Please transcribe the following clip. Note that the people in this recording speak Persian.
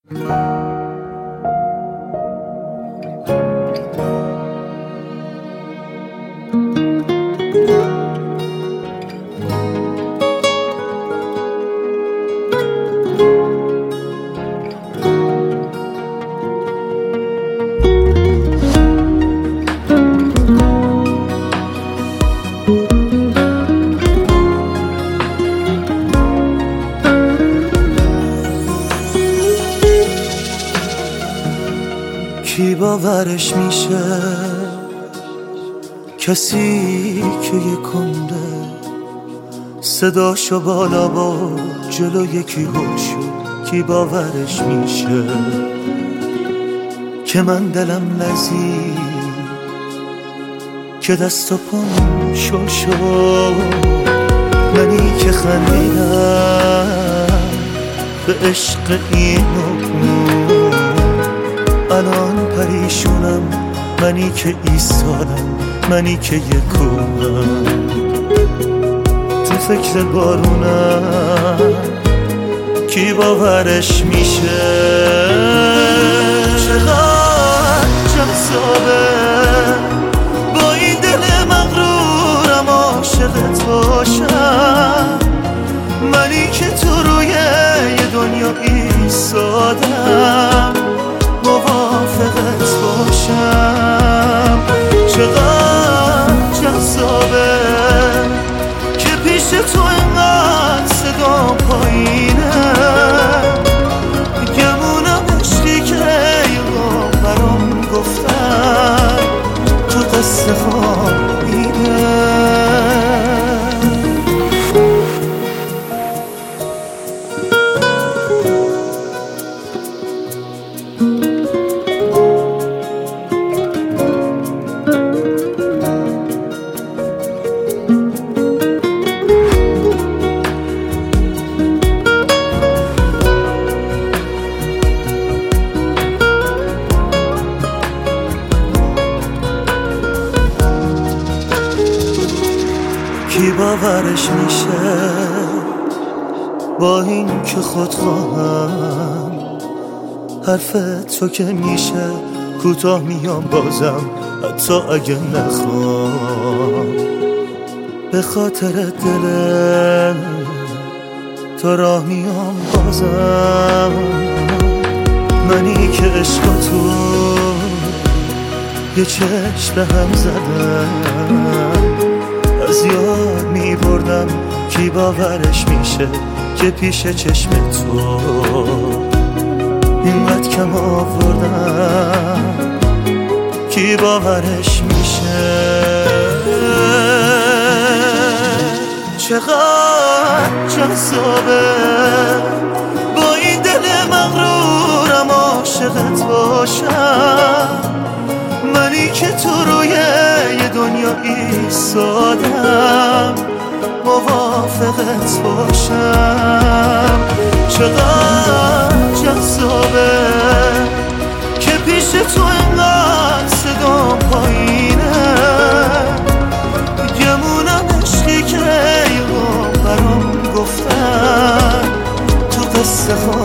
کی باورش میشه کسی که یکونده صداشو بالا با جلو یکی شد. کی باورش میشه که من دلم لذید که دست و پام شل شد. منی که خندیدم به عشق اینو الان پریشونم. منی که ایستادم، منی که یکونم تو فکر بارونم. کی باورش میشه چقدر جذابه با این دل مغرورم عاشقت باشم. منی که تو روی یه دنیا ایستادم موافقت باشم. چقدر جذابه که پیش تو انقدر صدا پایینه. گمونم عشقی که یه برام گفتن تو قصه خوابیده. کی باورش میشه با این که خودخواهم حرف تو که میشه کوتاه میام بازم حتی اگه نخوام. به خاطر دل تو راه میام بازم. منی که عشق تو یه چشم به هم زدم از یاد میبردم. کی باورش میشه که پیش چشم تو اینقدر کم آوردم. کی باورش میشه چقدر جذابه با این دل مغرورم عاشقت باشم. منی که تو روی یه دنیا ایستادم موافقت باشم. چقدر جذابه که پیش تو انقدر صدا پایینه. گمونم عشقی که یه برام گفتن تو قصه